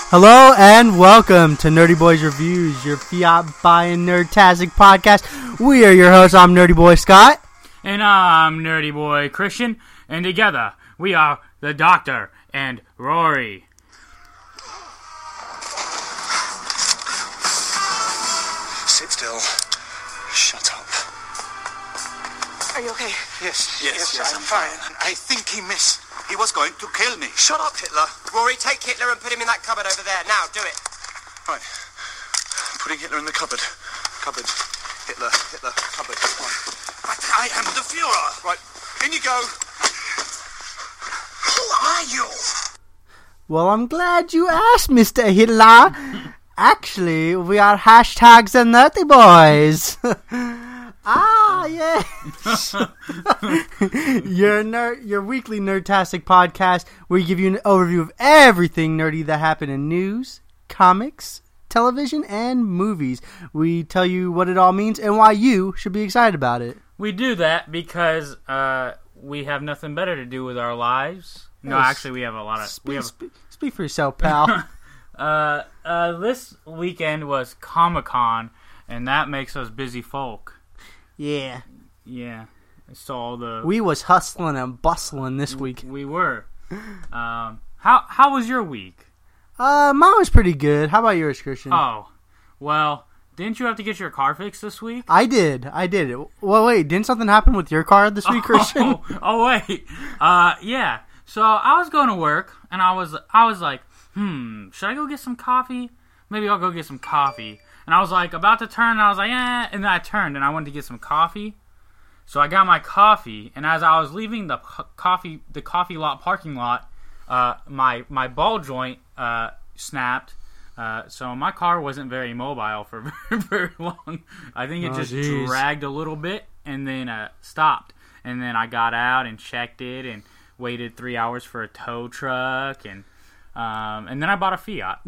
Hello and welcome to Nerdy Boys Reviews, your Fiat buying nerdtastic podcast. We are your hosts. I'm Nerdy Boy Scott. And I'm Nerdy Boy Christian. And together, we are the Doctor and Rory. Sit still. Shut up. Are you okay? Yes, I'm fine. I think he missed. He was going to kill me. Shut up, Hitler. Rory, take Hitler and put him in that cupboard over there. Now, do it. Right. Putting Hitler in the cupboard. Cupboard. Hitler, cupboard. Right. But I am the Fuhrer. Right. In you go. Who are you? Well, I'm glad you asked, Mr. Hitler. Actually, we are hashtags and Nerdy Boys. Yes. Your weekly nerdtastic podcast where we give you an overview of everything nerdy that happened in news, comics, television, and movies. We tell you what it all means and why you should be excited about it. We do that because we have nothing better to do with our lives. No, actually, we have a lot of... Speak for yourself, pal. This weekend was Comic-Con, and that makes us busy folk. Yeah. Yeah. I saw the... We was hustling and bustling this week. We were. How was your week? Mine was pretty good. How about yours, Christian? Oh, well, didn't you have to get your car fixed this week? I did. Well, wait, didn't something happen with your car this week, Christian? Oh, wait. Yeah. So I was going to work, and I was like, should I go get some coffee? Maybe I'll go get some coffee. And I was like, about to turn, and I was like, and then I turned, and I wanted to get some coffee. So I got my coffee, and as I was leaving the coffee lot parking lot, my ball joint snapped. So my car wasn't very mobile for very long. I think it just dragged a little bit, and then stopped. And then I got out and checked it, and waited 3 hours for a tow truck, and then I bought a Fiat.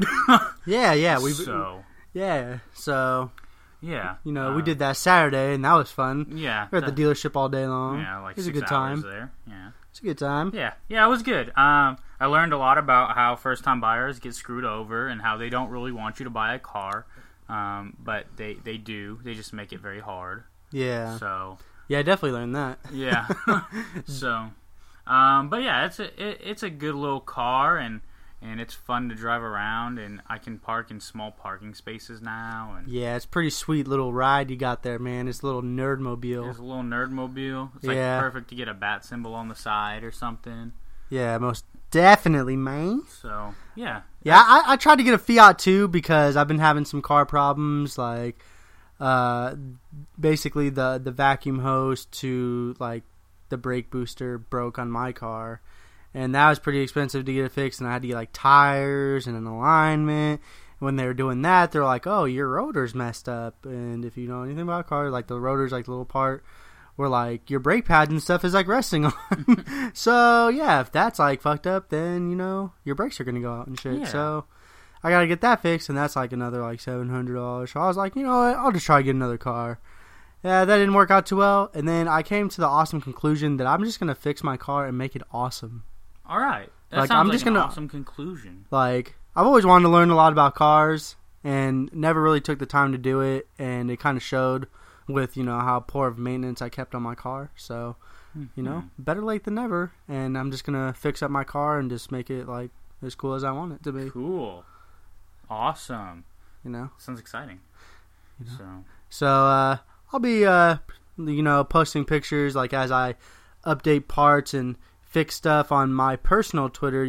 Yeah. You know, we did that Saturday, and that was fun. Yeah. We were at the dealership all day long. Yeah, like it was 6 a good time. hours there. Yeah. It's a good time. Yeah, it was good. I learned a lot about how first-time buyers get screwed over and how they don't really want you to buy a car, but they do. They just make it very hard. Yeah. So. Yeah, I definitely learned that. Yeah. So, but yeah, it's a good little car, and it's fun to drive around, and I can park in small parking spaces now. And yeah, it's a pretty sweet little ride you got there, man. It's a little nerdmobile. It's a little nerdmobile. It's like perfect to get a bat symbol on the side or something. Yeah, most definitely, man. So, yeah. Yeah, I tried to get a Fiat too because I've been having some car problems, like basically the vacuum hose to like the brake booster broke on my car. And that was pretty expensive to get it fixed, and I had to get like tires and an alignment. When they were doing that, they're like, "Oh, your rotor's messed up." And if you know anything about cars, like the rotor's like the little part where like your brake pads and stuff is like resting on. So yeah, if that's like fucked up, then you know your brakes are gonna go out and shit. Yeah. So I gotta get that fixed, and that's like another like $700. So I was like, you know what, I'll just try to get another car. Yeah, that didn't work out too well, and then I came to the awesome conclusion that I'm just gonna fix my car and make it awesome. All right. That Like, sounds I'm like just an gonna- awesome conclusion. Like, I've always wanted to learn a lot about cars and never really took the time to do it, and it kind of showed with, you know, how poor of maintenance I kept on my car. So, you know, better late than never, and I'm just going to fix up my car and just make it, like, as cool as I want it to be. Cool. Awesome. You know? Sounds exciting. You know? So, I'll be, you know, posting pictures, like, as I update parts and fix stuff on my personal Twitter.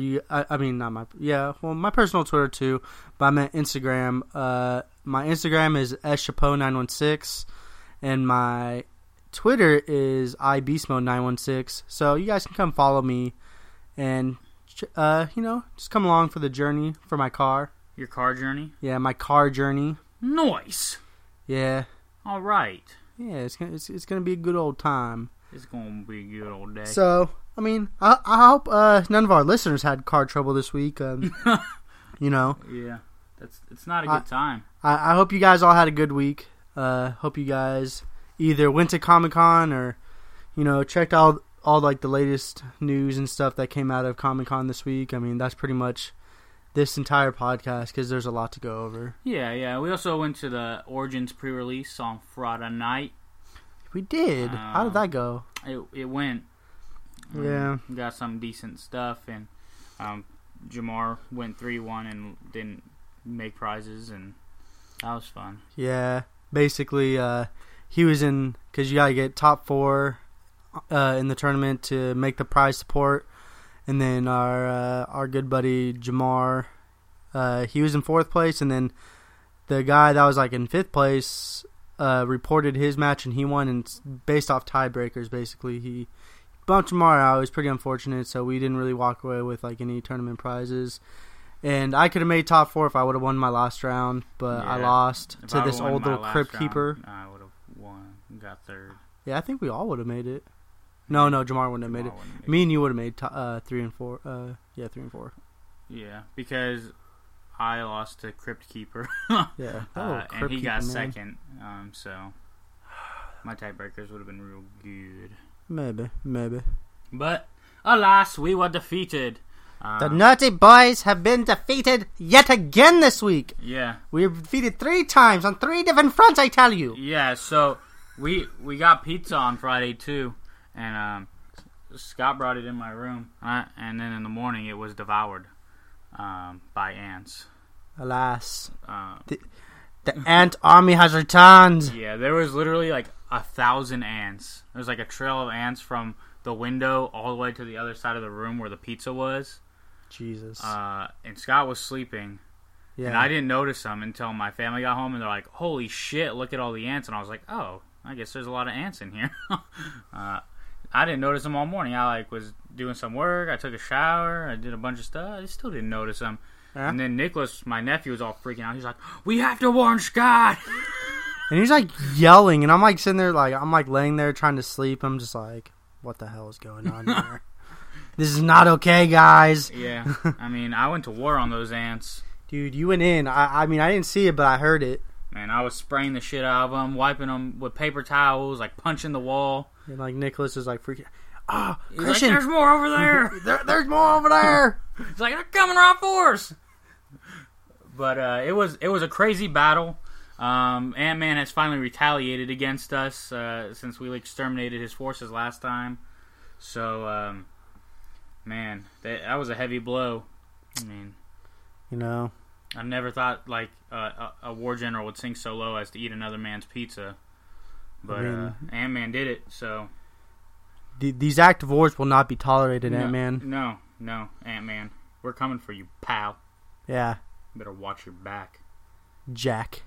My personal Twitter too, but I meant Instagram. My Instagram is schapo916, and my Twitter is ibeastmode916. So you guys can come follow me, and you know, just come along for the journey for my car. your car journey? Yeah, my car journey. Nice. Yeah. All right. Yeah, it's gonna be a good old time. It's going to be a good old day. So, I mean, I hope none of our listeners had car trouble this week. You know. Yeah. It's not a good time. I hope you guys all had a good week. Hope you guys either went to Comic-Con or, you know, checked out all like the latest news and stuff that came out of Comic-Con this week. I mean, that's pretty much this entire podcast because there's a lot to go over. Yeah. We also went to the Origins pre-release on Friday night. We did. How did that go? It went. Yeah. We got some decent stuff, and Jamar went 3-1 and didn't make prizes, and that was fun. Yeah. Basically, he was in, because you got to get top 4 in the tournament to make the prize support. And then our good buddy Jamar, he was in 4th place, and then the guy that was like in 5th place reported his match and he won, and based off tiebreakers, basically he bumped Jamar out. It was pretty unfortunate, so we didn't really walk away with like any tournament prizes. And I could have made top 4 if I would have won my last round, but I lost to this old little crypt keeper. I would have won, got 3rd. Yeah, I think we all would have made it. No, Jamar wouldn't have made it. Me and you would have made 3 and 4. 3 and 4. Yeah, because I lost to Crypt Keeper. Yeah, and he got 2nd. So my tiebreakers would have been real good. Maybe. But alas, we were defeated. The Naughty Boys have been defeated yet again this week. Yeah, we were defeated 3 times on 3 different fronts. I tell you. Yeah, so we got pizza on Friday too. And Scott brought it in my room, and then in the morning it was devoured by ants. Alas, the ant army has returned. Yeah, there was literally like 1,000 ants. There was like a trail of ants from the window all the way to the other side of the room where the pizza was. Jesus. And Scott was sleeping. Yeah. And I didn't notice them until my family got home, and they're like, "Holy shit, look at all the ants!" And I was like, "Oh, I guess there's a lot of ants in here." I didn't notice them all morning. I was doing some work. I took a shower. I did a bunch of stuff. I still didn't notice them. And then Nicholas, my nephew, was all freaking out. He's like, "We have to warn Scott." And he's like yelling, and I'm like sitting there, like I'm like laying there trying to sleep. I'm just like, what the hell is going on here? This is not okay, guys. Yeah, I mean, I went to war on those ants. Dude, you went in. I mean, I didn't see it, but I heard it. Man, I was spraying the shit out of them, wiping them with paper towels, like punching the wall. And like Nicholas is like freaking. Oh, Christian, like, there's more over there. There's more over there. It's like they're coming right for us. But it was a crazy battle. Ant-Man has finally retaliated against us since we exterminated his forces last time. So, man, that was a heavy blow. I mean, you know, I never thought like a war general would sink so low as to eat another man's pizza. But Ant-Man did it, so... These active wars will not be tolerated, Ant-Man. No, Ant-Man. We're coming for you, pal. Yeah. Better watch your back. Jack.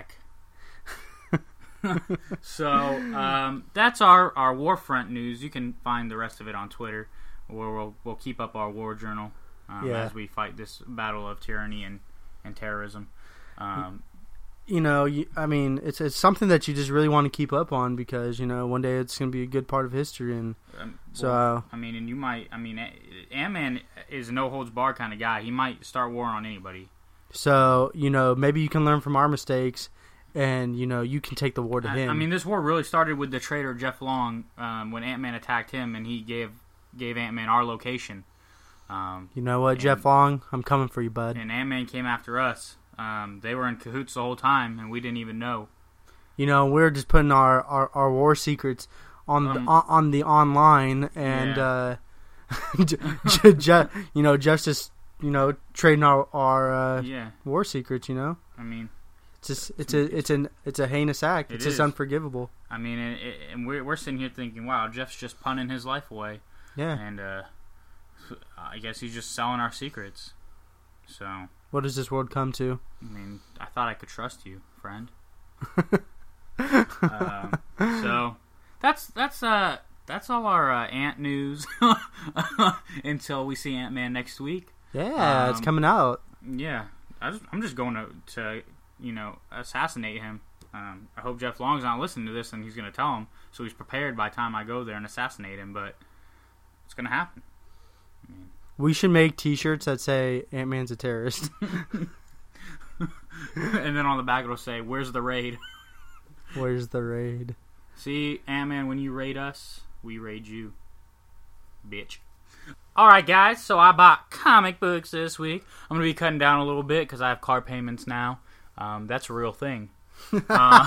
So, that's our Warfront news. You can find the rest of it on Twitter, where we'll keep up our war journal as we fight this battle of tyranny and terrorism. You know, I mean, it's something that you just really want to keep up on because, you know, one day it's going to be a good part of history. And I mean, Ant-Man is a no-holds-barred kind of guy. He might start war on anybody. So, you know, maybe you can learn from our mistakes and, you know, you can take the war to him. I mean, this war really started with the traitor Jeff Long when Ant-Man attacked him and he gave Ant-Man our location. You know what, Jeff Long? I'm coming for you, bud. And Ant-Man came after us. They were in cahoots the whole time, and we didn't even know. You know, we're just putting our war secrets on the online, and you know, just trading our war secrets. You know, I mean, it's a heinous act. It's just unforgivable. I mean, and we're sitting here thinking, wow, Jeff's just punning his life away. Yeah, and I guess he's just selling our secrets. So. What does this world come to? I mean, I thought I could trust you, friend. So that's all our ant news until we see Ant-Man next week. Yeah, it's coming out. Yeah, I'm just going to assassinate him. I hope Jeff Long's not listening to this and he's going to tell him, so he's prepared by the time I go there and assassinate him. But it's going to happen. I mean, we should make T-shirts that say Ant-Man's a terrorist. And then on the back it'll say, "Where's the raid?" Where's the raid? See, Ant-Man, when you raid us, we raid you. Bitch. Alright, guys, so I bought comic books this week. I'm going to be cutting down a little bit because I have car payments now. That's a real thing. So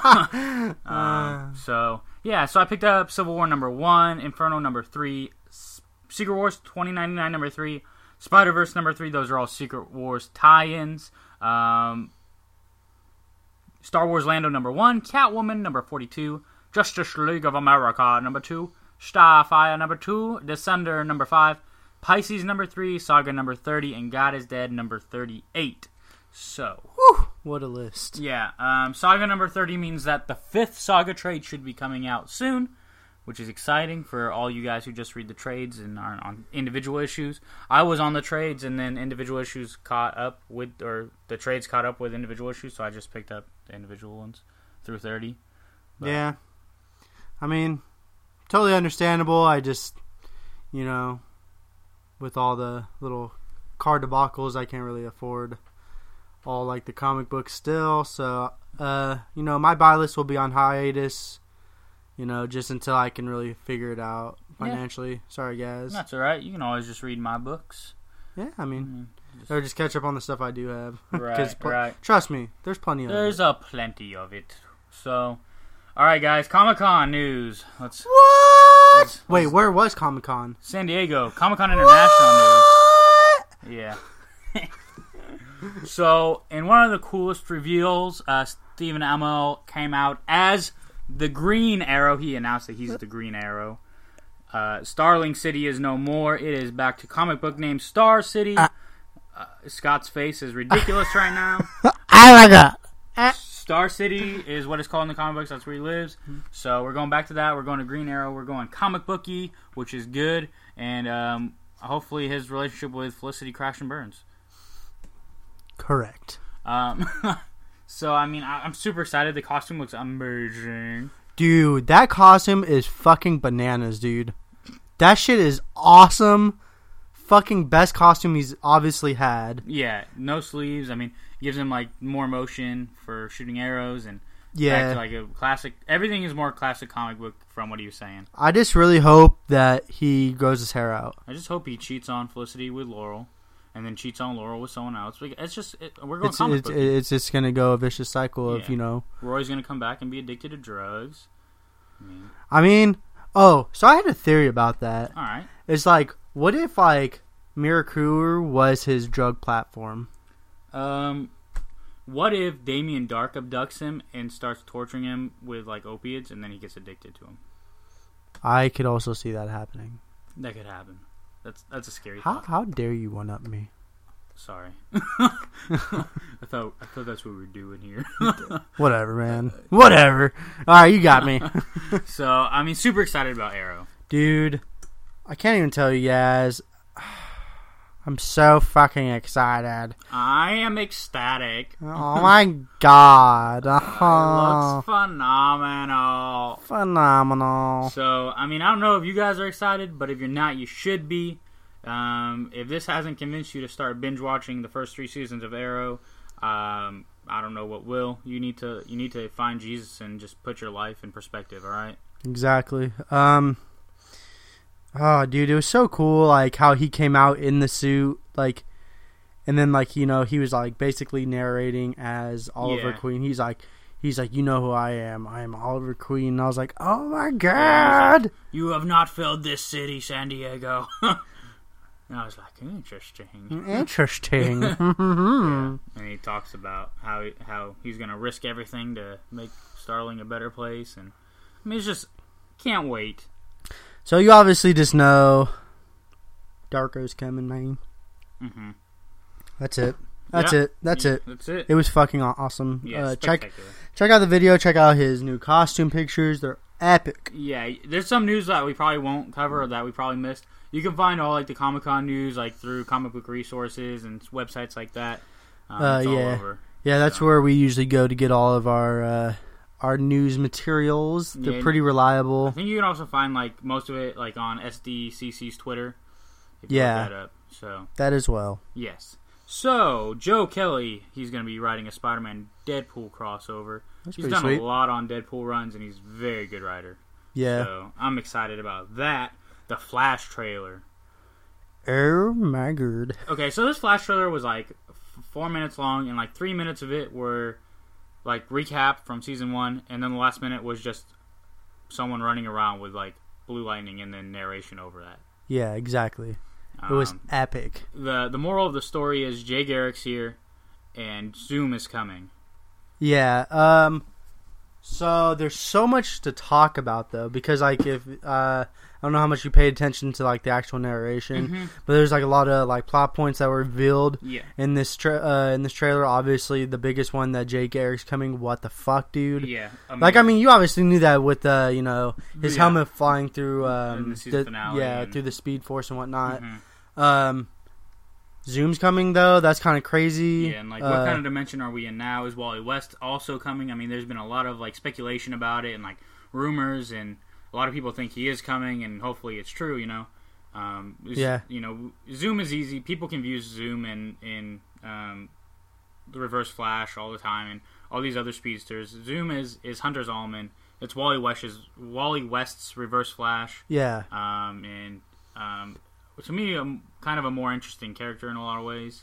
I picked up Civil War number 1, Inferno number 3, Secret Wars 2099 number 3, Spider-Verse number 3. Those are all Secret Wars tie-ins. Star Wars Lando number 1, Catwoman number 42, Justice League of America number 2, Starfire number 2, Descender number 5, Pisces number 3, Saga number 30, and God is Dead number 38. So, Whew, what a list. yeah, Saga number 30 means that the 5th Saga trade should be coming out soon, which is exciting for all you guys who just read the trades and aren't on individual issues. I was on the trades, and then individual issues caught up with, or the trades caught up with individual issues, so I just picked up the individual ones through 30. But, Yeah. I mean, totally understandable. I just, you know, with all the little car debacles, I can't really afford all, like, the comic books still. So, you know, my buy list will be on hiatus, you know, just until I can really figure it out financially. Sorry, guys. That's alright. You can always just read my books. Yeah, I mean, or just catch up on the stuff I do have. Right, right. Trust me, there's plenty of There's it. a plenty of it. So, alright, guys, Comic-Con news. What? Wait, where was Comic-Con? San Diego, Comic-Con International news. Yeah. So, in one of the coolest reveals, Stephen Amell came out as the Green Arrow. He announced that he's the Green Arrow. Starling City is no more. It is back to comic book name Star City. Scott's face is ridiculous right now. I like that. Star City is what it's called in the comic books. That's where he lives. So we're going back to that. We're going to Green Arrow. We're going comic booky, which is good. And hopefully his relationship with Felicity crash and burns. Correct. So, I mean, I'm super excited. The costume looks amazing. Dude, that costume is fucking bananas, dude. That shit is awesome. Fucking best costume he's obviously had. Yeah, no sleeves. I mean, gives him, like, more motion for shooting arrows and Yeah. back to, like, a classic. Everything is more classic comic book from what he was saying. I just really hope that he grows his hair out. I just hope he cheats on Felicity with Laurel and then cheats on Laurel with someone else. It's just, we're going comic book. It's just going to go a vicious cycle of, Yeah. you know. Roy's going to come back and be addicted to drugs. I mean, oh, so I had a theory about that. All right. It's like, what if, like, Mirakuru was his drug platform? What if Damien Dark abducts him and starts torturing him with, like, opiates, and then he gets addicted to him? I could also see that happening. That could happen. That's a scary thought. How dare you one-up me? Sorry. I thought that's what we were doing here. Whatever, man. Whatever. Alright, you got me. So, I mean, super excited about Arrow. Dude, I can't even tell you guys. I'm so fucking excited. I am ecstatic. Oh my god. It looks phenomenal. Phenomenal. So, I mean, I don't know if you guys are excited, but if you're not, you should be. If this hasn't convinced you to start binge watching the first 3 seasons of Arrow, I don't know what will. You need to find Jesus and just put your life in perspective. All right. Exactly. Oh, dude, it was so cool, like, how he came out in the suit, like, and then, like, you know, he was, like, basically narrating as Oliver Yeah. Queen. He's like, you know who I am. I am Oliver Queen. And I was like, oh my god. You have not filled this city, San Diego. And I was like, interesting. Interesting. And he talks about how he's going to risk everything to make Starling a better place. And I mean, it's just, can't wait. So you obviously just know Darko's coming, man. Mm-hmm. That's it. That's it. That's it. It was fucking awesome. Yeah, check spectacular. out the video. Check out his new costume pictures. They're epic. Yeah, there's some news that we probably won't cover or that we probably missed. You can find all, like, the Comic-Con news, like, through comic book resources and websites like that. It's all over. Yeah, that's where we usually go to get all of our news materials. They're Yeah, pretty reliable. I think you can also find, like, most of it, like, on SDCC's Twitter. If you Yeah. look that up. So, That as well. yes. So, Joe Kelly, he's going to be writing a Spider-Man Deadpool crossover. That's He's pretty done sweet. a lot on Deadpool runs, and he's a very good writer. Yeah. So, I'm excited about that. The Flash trailer. Oh my god. Okay, so this Flash trailer was like 4 minutes long, and like 3 minutes of it were like recap from season 1, and then the last minute was just someone running around with like blue lightning and then narration over that. Yeah, exactly. It was epic. The moral of the story is Jay Garrick's here, and Zoom is coming. Yeah. So there's so much to talk about though, because like if I don't know how much you paid attention to like the actual narration, but there's like a lot of like plot points that were revealed in this trailer. Obviously, the biggest one that Jay Garrick's coming. What the fuck, dude? Yeah. I mean, you obviously knew that with his helmet flying through in the season finale through the Speed Force and whatnot. Zoom's coming though. That's kind of crazy. Yeah, and like, what kind of dimension are we in now? Is Wally West also coming? I mean, there's been a lot of like speculation about it and like rumors, and a lot of people think he is coming, and hopefully it's true. You know, Zoom is easy. People can view Zoom in the Reverse Flash all the time, and all these other speedsters. Zoom is Hunter Zolomon. It's Wally West's Reverse Flash. Yeah. To me, kind of a more interesting character in a lot of ways.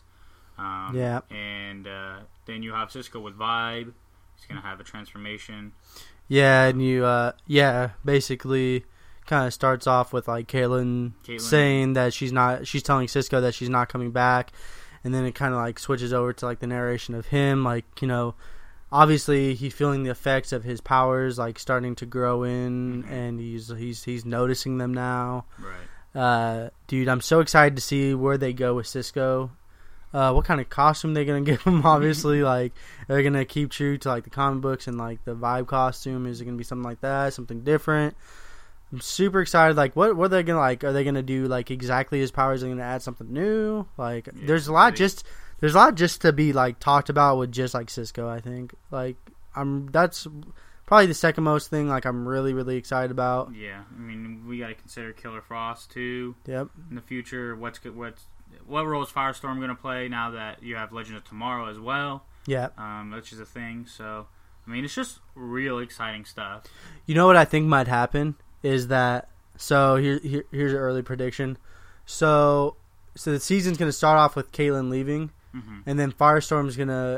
And then you have Cisco with Vibe. He's going to have a transformation. Yeah, and you, basically kind of starts off with, like, Caitlin saying that she's telling Cisco that she's not coming back. And then it kind of, like, switches over to, like, the narration of him, like, you know, obviously he's feeling the effects of his powers, like, starting to grow in, and he's noticing them now. Right. Dude, I'm so excited to see where they go with Cisco. What kind of costume they're gonna give him? Obviously, like, they're gonna keep true to like the comic books and like the Vibe costume. Is it gonna be something like that? Something different? I'm super excited. Like, what are they gonna like? Are they gonna do like exactly his powers? Are they gonna add something new? Like, there's a lot just to be like talked about with just like Cisco. I think that's probably the second most thing like I'm really, really excited about. Yeah, I mean, we got to consider Killer Frost too. Yep. In the future, what role is Firestorm going to play now that you have Legend of Tomorrow as well? Yeah. Which is a thing. So, I mean, it's just real exciting stuff. You know what I think might happen is that. So here's an early prediction. So the season's going to start off with Caitlin leaving, and then Firestorm's going to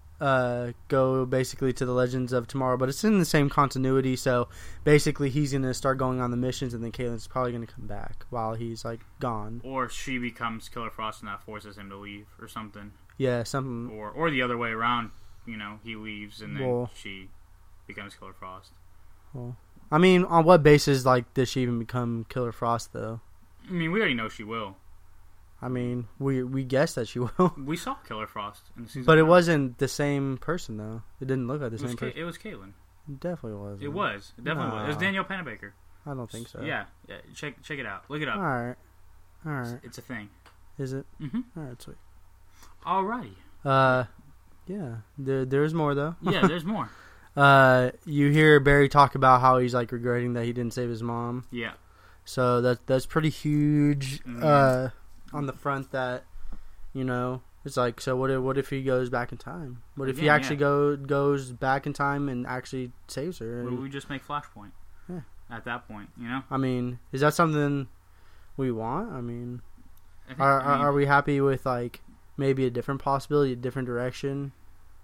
go basically to the Legends of Tomorrow, but it's in the same continuity. So basically, he's gonna start going on the missions, and then Caitlin's probably gonna come back while he's like gone. Or she becomes Killer Frost, and that forces him to leave, or something. Yeah, something. Or the other way around. You know, he leaves, and then she becomes Killer Frost. Well, I mean, on what basis like does she even become Killer Frost though? I mean, we already know she will. I mean, we guessed that she will. We saw Killer Frost in the season. But it wasn't the same person, though. It didn't look like the same person. It was Caitlin. It definitely was. It was. It definitely was. It was Danielle Panabaker. I don't think so. Yeah. Check it out. Look it up. All right. It's a thing. Is it? Mm-hmm. All right, sweet. Alrighty. Yeah. There's more, though. Yeah, there's more. You hear Barry talk about how he's, like, regretting that he didn't save his mom. Yeah. So that's pretty huge. On the front that, you know, it's like, so what if he goes back in time? What if he actually goes back in time and actually saves her? What if we just make Flashpoint? Yeah. At that point, you know? I mean, is that something we want? I mean, are we happy with, like, maybe a different possibility, a different direction?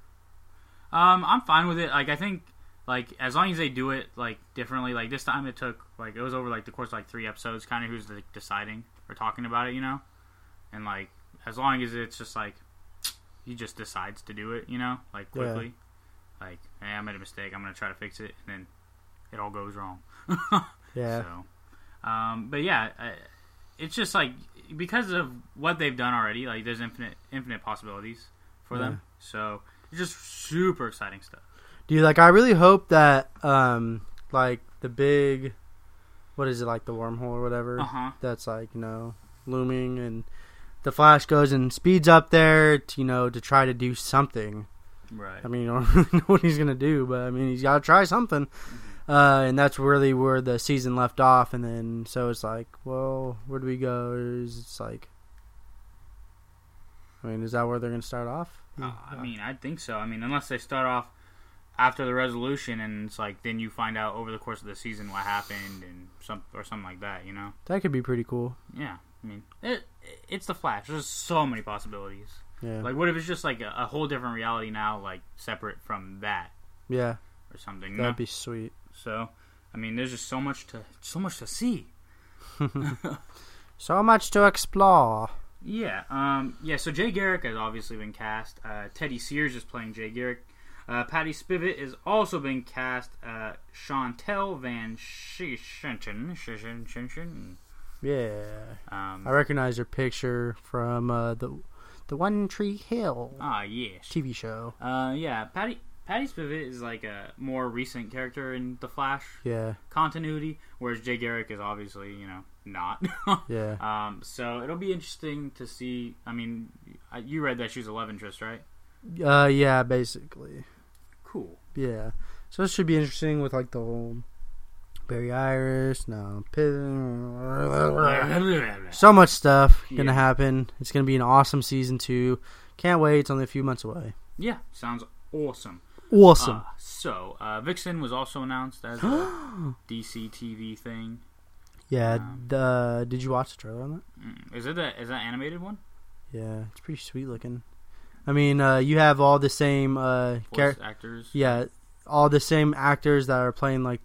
I'm fine with it. Like, I think, like, as long as they do it, like, differently. Like, this time it was over, like, the course of, like, 3 episodes, kind of who's, like, deciding or talking about it, you know? And, like, as long as it's just, like, he just decides to do it, you know? Like, quickly. Yeah. Like, hey, I made a mistake. I'm going to try to fix it. And then it all goes wrong. Yeah. So, but, yeah, it's just, like, because of what they've done already, like, there's infinite possibilities for them. So, it's just super exciting stuff. Dude, like, I really hope that, like, the big, what is it, like, the wormhole or whatever? That's, like, you know, looming, and the Flash goes and speeds up there to, you know, to try to do something. Right. I mean, you don't really know what he's going to do, but, I mean, he's got to try something. And that's really where the season left off, and then, so it's like, well, where do we go? It's like, I mean, is that where they're going to start off? I mean, I think so. I mean, unless they start off after the resolution, and it's like, then you find out over the course of the season what happened, and something like that, you know? That could be pretty cool. Yeah. I mean, it's the Flash. There's so many possibilities. Yeah. Like, what if it's just like a whole different reality now, like separate from that Yeah. or something? That'd be sweet. So, I mean, there's just so much to see. So much to explore. Yeah. So Jay Garrick has obviously been cast. Teddy Sears is playing Jay Garrick. Patty Spivot is also being cast. Chantel Van Schichten. Yeah. I recognize her picture from the One Tree Hill Yes. TV show. Patty Spivot is like a more recent character in the Flash Yeah. continuity, whereas Jay Garrick is obviously, not. Yeah. So it'll be interesting to see. I mean, you read that she's a love interest, right? Yeah, basically. Cool. Yeah. So it should be interesting with like the whole Barry Iris, so much stuff gonna happen. It's gonna be an awesome season 2. Can't wait. It's only a few months away. Yeah, sounds awesome. Awesome. So Vixen was also announced as a DC TV thing. Yeah. Did you watch the trailer on that? Is that animated one? Yeah, it's pretty sweet looking. I mean, you have all the same Voice actors. Yeah, all the same actors that are playing like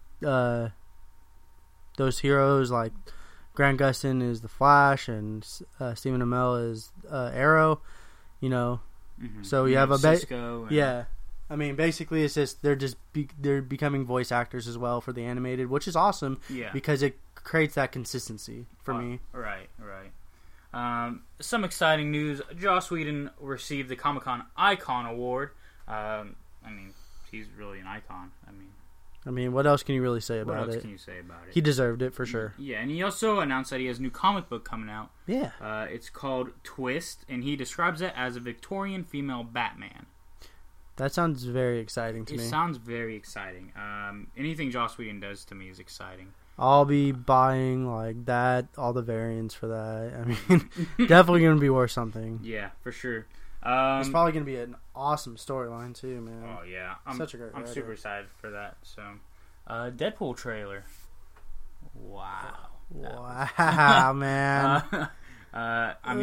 those heroes. Like Grant Gustin is the Flash, and Stephen Amell is Arrow. Mm-hmm. So you have Cisco. Yeah, I mean, basically, it's just they're becoming voice actors as well for the animated, which is awesome. Yeah, because it creates that consistency for me. Right. Some exciting news. Joss Whedon received the Comic-Con Icon Award. I mean, he's really an icon. I mean, what else can you really say about it? What else can you say about it? He deserved it for sure. Yeah, and he also announced that he has a new comic book coming out. Yeah. It's called Twist, and he describes it as a Victorian female Batman. That sounds very exciting to me. It sounds very exciting. Anything Joss Whedon does to me is exciting. I'll be buying like that, all the variants for that. I mean, definitely going to be worth something. Yeah, for sure. It's probably going to be an awesome storyline too, man. Oh yeah, I'm super excited for that. So, Deadpool trailer. Wow, man. I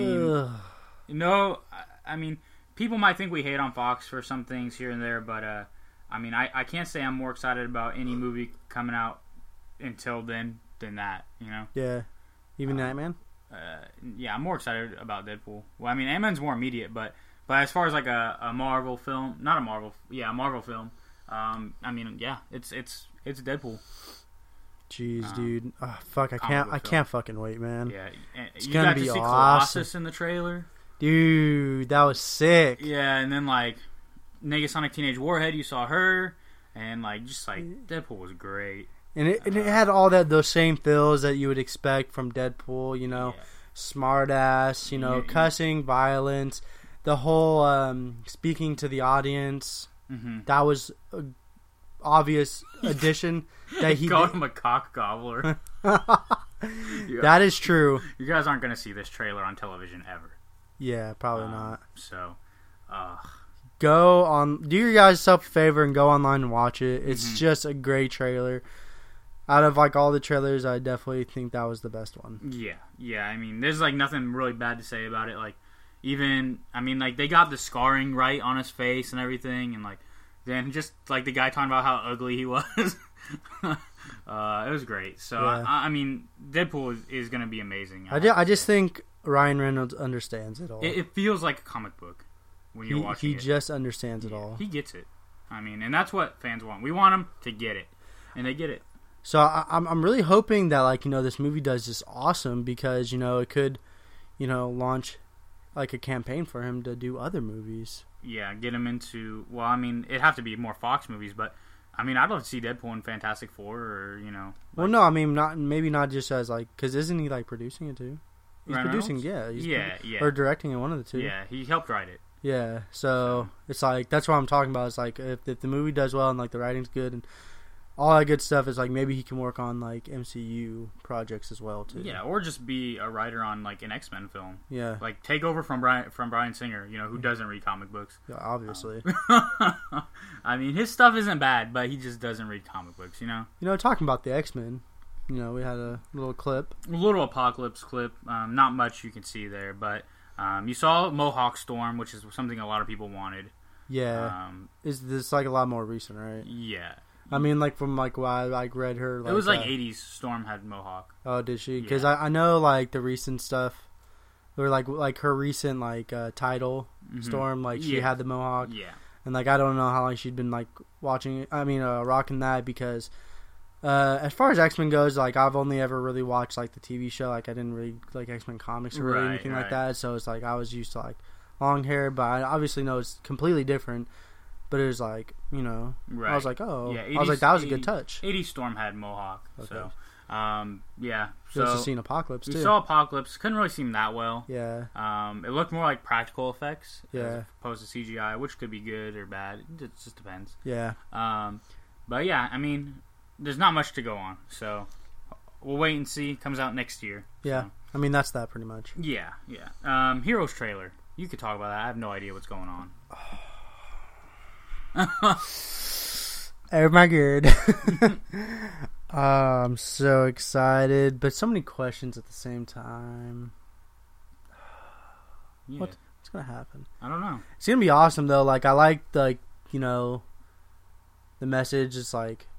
mean, people might think we hate on Fox for some things here and there, but I mean, I can't say I'm more excited about any movie coming out until then than that. Yeah, even Ant-Man. Yeah, I'm more excited about Deadpool. Well, I mean, Ant-Man's more immediate, but as far as like a Marvel film, a Marvel film. I mean, yeah, it's Deadpool. Jeez, dude. Oh, fuck, I can't fucking wait, man. Yeah, it's you gonna got be to see awesome. Colossus in the trailer. Dude, that was sick. Yeah, and then like Negasonic Teenage Warhead, you saw her, and like Deadpool was great. And it had all those same feels that you would expect from Deadpool, smart ass, cussing, violence, the whole speaking to the audience. Mm-hmm. That was an obvious addition that he called him a cock gobbler. That is true. You guys aren't going to see this trailer on television ever. Yeah, probably not. So, do your guys self a favor and go online and watch it. It's just a great trailer. Out of like all the trailers, I definitely think that was the best one. Yeah. I mean, there's like nothing really bad to say about it. Like, even they got the scarring right on his face and everything, and like then just like the guy talking about how ugly he was. It was great. So yeah. I mean, Deadpool is going to be amazing. I just think Ryan Reynolds understands it all. It feels like a comic book when you're watching it. He just understands it all. He gets it. I mean, and that's what fans want. We want them to get it, and they get it. So I'm really hoping that this movie does just awesome because it could launch like a campaign for him to do other movies. Yeah, get him into it'd have to be more Fox movies, but I mean I'd love to see Deadpool in Fantastic Four or well, no, I mean not just as because isn't he producing it too? He's Ryan producing, Reynolds? yeah, or directing it, one of the two. Yeah, he helped write it. Yeah, so it's that's what I'm talking about. It's if the movie does well and the writing's good and all that good stuff, is maybe he can work on MCU projects as well too. Yeah, or just be a writer on an X-Men film. Yeah, take over from Bryan Singer, who doesn't read comic books. Yeah, obviously. I mean, his stuff isn't bad, but he just doesn't read comic books. Talking about the X-Men, we had a little clip. A little apocalypse clip. Not much you can see there, but you saw Mohawk Storm, which is something a lot of people wanted. Yeah. Is this like a lot more recent, right? Yeah. I mean, like from like what I like read her. Like, it was like 80s. Storm had Mohawk. Oh, did she? Because Yeah. I know like the recent stuff, or like her recent like title Storm, like she Yeah. had the Mohawk. Yeah. And like I don't know how long she'd been like watching it. I mean, rocking that because as far as X-Men goes, like I've only ever really watched like the TV show. Like I didn't really like X-Men comics or really Right, anything like right. that. So it's like I was used to like long hair, but I obviously know it's completely different. But it was like I Right. was like, oh, Yeah, I was like, that was a 80s good touch. 80s Storm had Mohawk. Okay. So, yeah. Just to So see an Apocalypse we too. saw Apocalypse. Couldn't really see him that well. Yeah, It looked more like practical effects Yeah. as opposed to CGI, which could be good or bad. It just depends. yeah, But yeah, I mean, there's not much to go on. So we'll wait and see. Comes out next year. yeah. So, I mean, that's that pretty much. yeah, yeah. Heroes trailer. You could talk about that. I have no idea what's going on. Oh my god. I'm so excited, but so many questions at the same time. Yeah. What's gonna happen? I don't know. It's gonna be awesome though. Like I like the the message is like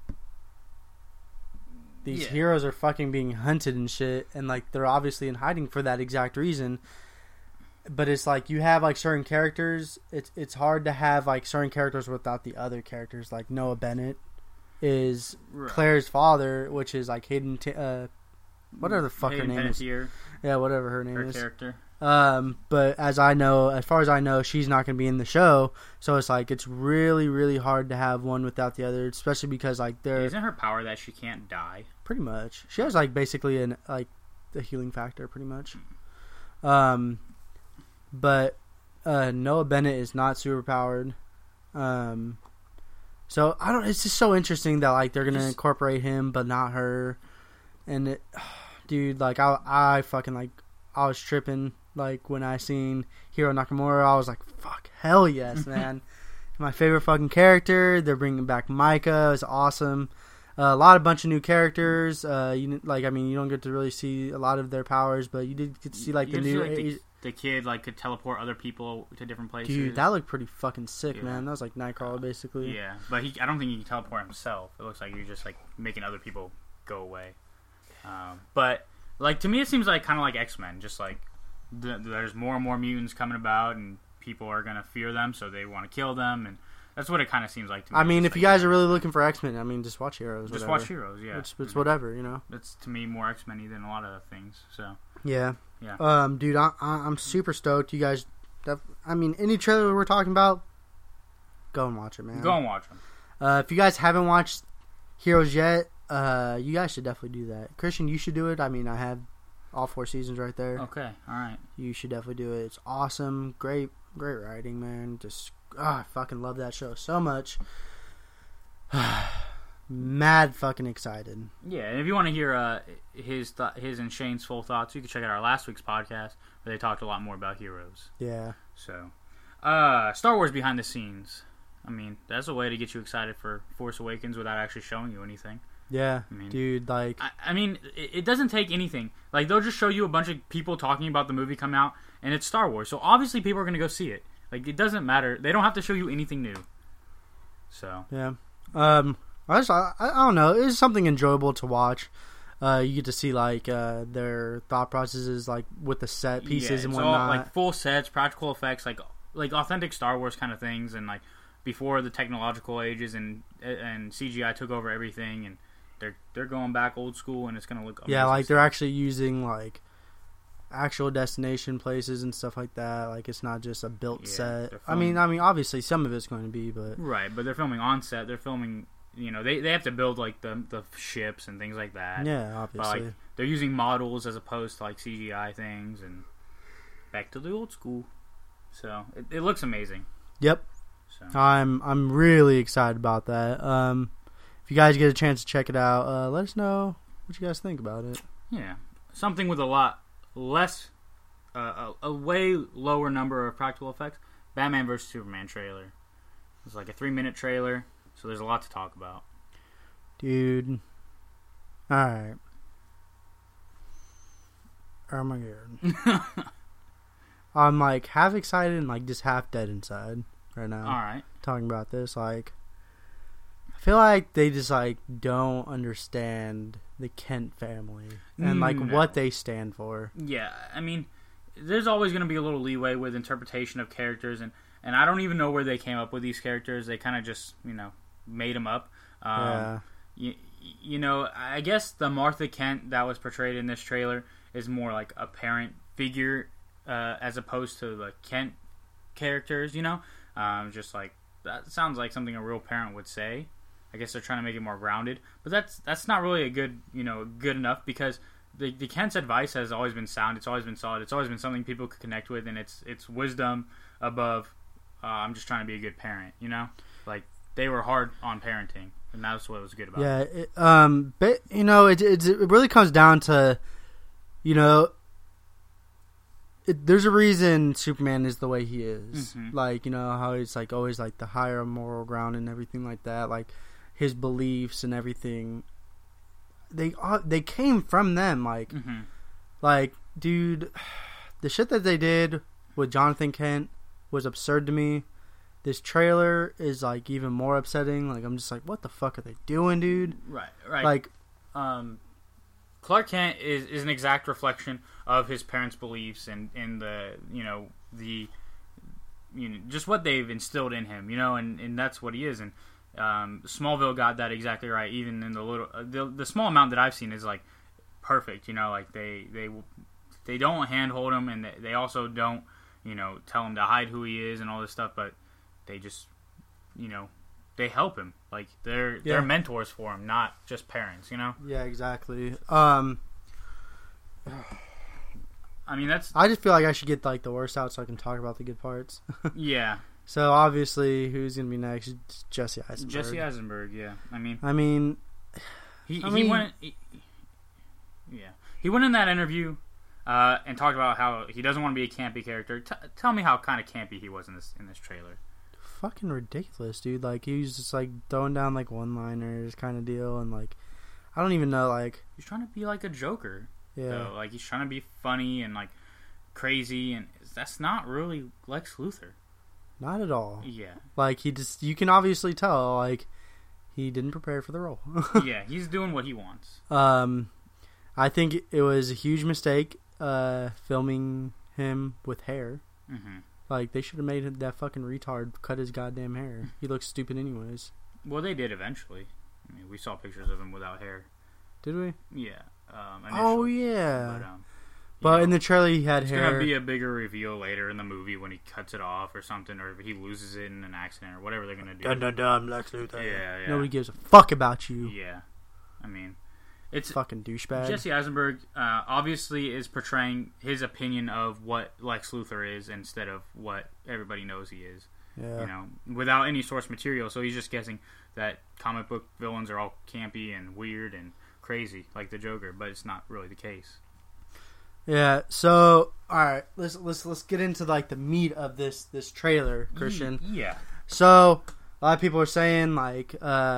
these Yeah. heroes are fucking being hunted and shit, and like they're obviously in hiding for that exact reason. But it's like you have like certain characters. It's hard to have like certain characters without the other characters. Like Noah Bennett is Right. Claire's father, which is like Hayden. Whatever the fuck her Hayden name is. Panettiere, Yeah, whatever her name her is. character. But as far as I know, she's not going to be in the show. So it's like it's really, really hard to have one without the other, especially because like they're Isn't her power that she can't die? pretty much. She has like basically a healing factor, pretty much. But Noah Bennett is not superpowered. So I don't. It's just so interesting that like they're gonna incorporate him, but not her. And dude, like I fucking like I was tripping like when I seen Hiro Nakamura. I was like, fuck, hell yes, man. My favorite fucking character. They're bringing back Micah. It's awesome. A bunch of new characters. You don't get to really see a lot of their powers, but you did get to see like You the just new. feel like the kid like could teleport other people to different places. Dude, that looked pretty fucking sick, Yeah. man. That was like Nightcrawler, basically. Yeah, but I don't think he can teleport himself. It looks like you're just like making other people go away. But like to me, it seems like kind of like X-Men. Just like there's more and more mutants coming about, and people are gonna fear them, so they want to kill them, and that's what it kind of seems like to me. I mean, Just if you like, guys are really looking for X-Men, I mean, just watch Heroes. just whatever. watch Heroes. Yeah, It's whatever, you know. That's to me more X-Men-y than a lot of things. So Yeah. yeah, Dude, I'm super stoked. You guys, any trailer we're talking about, go and watch it, man. go and watch them. If you guys haven't watched Heroes yet, you guys should definitely do that. Christian, you should do it. I mean, I have all 4 seasons right there. Okay, all right. You should definitely do it. It's awesome. Great writing, man. Just, I fucking love that show so much. Mad fucking excited. Yeah, and if you want to hear his and Shane's full thoughts, you can check out our last week's podcast where they talked a lot more about Heroes. Yeah. So, Star Wars behind the scenes. I mean, that's a way to get you excited for Force Awakens without actually showing you anything. Yeah, I mean, dude, like... I mean, it doesn't take anything. Like, they'll just show you a bunch of people talking about the movie come out, and it's Star Wars. So, obviously, people are going to go see it. Like, it doesn't matter. They don't have to show you anything new. So... Yeah. I don't know. It's something enjoyable to watch. You get to see like their thought processes, like with the set pieces and it's whatnot. all, like full sets, practical effects, like authentic Star Wars kind of things, and like before the technological ages and CGI took over everything, and they're going back old school, and it's gonna look amazing. Yeah, like they're actually using like actual destination places and stuff like that. Like it's not just a built set. I mean, obviously some of it's going to be, but right. But they're filming on set. They're filming. You know, they have to build like the ships and things like that. yeah, But, obviously. like, they're using models as opposed to like CGI things, and back to the old school. So it looks amazing. Yep. So I'm really excited about that. If you guys get a chance to check it out, let us know what you guys think about it. yeah, something with a lot less, a way lower number of practical effects. Batman vs Superman trailer. It's like a 3-minute trailer, so there's a lot to talk about. Dude. Alright. Oh my god. I'm like half excited and like just half dead inside right now. All right. Talking about this, like, I feel like they just like don't understand the Kent family and like No. what they stand for. Yeah, I mean, there's always going to be a little leeway with interpretation of characters, and I don't even know where they came up with these characters. They kind of just, made them up. Yeah. You know, I guess the Martha Kent that was portrayed in this trailer is more like a parent figure as opposed to the Kent characters, just like, that sounds like something a real parent would say. I guess they're trying to make it more grounded, but that's not really a good enough, because the Kent's advice has always been sound. It's always been solid. It's always been something people could connect with, and it's wisdom above. I'm just trying to be a good parent, Like, they were hard on parenting, and that's what was good about it. Yeah, but it really comes down to, there's a reason Superman is the way he is. Mhm. Like, how he's like always like the higher moral ground and everything like that. Like his beliefs and everything. They came from them. Like, Mhm. like, dude, the shit that they did with Jonathan Kent was absurd to me. This trailer is like even more upsetting. Like, I'm just like, what the fuck are they doing, dude? Right. Like, Clark Kent is an exact reflection of his parents' beliefs and the just what they've instilled in him, and that's what he is. And Smallville got that exactly right. Even in the small amount that I've seen is like perfect. Like they don't handhold him, and they also don't tell him to hide who he is and all this stuff, but they just they help him. Like they're mentors for him, not just parents. Yeah, exactly. I mean, that's I just feel like I should get like the worst out so I can talk about the good parts. yeah. So obviously, who's gonna be next? It's Jesse Eisenberg. Jesse Eisenberg, yeah. I mean, he he went in that interview and talked about how he doesn't want to be a campy character. Tell me how kind of campy he was in this trailer. fucking ridiculous, dude. Like, he was just like throwing down like one-liners kind of deal, and like I don't even know, like, He's trying to be like a Joker. yeah, Though. Like, he's trying to be funny and like crazy, and that's not really Lex Luthor. not at all. Yeah. Like, you can obviously tell, like, he didn't prepare for the role. Yeah, he's doing what he wants. I think it was a huge mistake filming him with hair. Mm-hmm. Like, they should have made that fucking retard cut his goddamn hair. He looks stupid anyways. Well, they did eventually. I mean, we saw pictures of him without hair. Did we? Yeah. Oh, Initially. yeah. But But in the trailer, he had it's hair. going to be a bigger reveal later in the movie when he cuts it off or something, or if he loses it in an accident or whatever they're going to do. Dun dun dun, Lex Luthor. Yeah. Nobody gives a fuck about you. Yeah. I mean, it's Fucking douchebag. Jesse Eisenberg obviously is portraying his opinion of what Lex Luthor is instead of what everybody knows he is. Yeah. You know, without any source material. So he's just guessing that comic book villains are all campy and weird and crazy, like the Joker, but it's not really the case. Yeah. So, all right, let's get into like the meat of this trailer, Christian. Yeah. So, a lot of people are saying like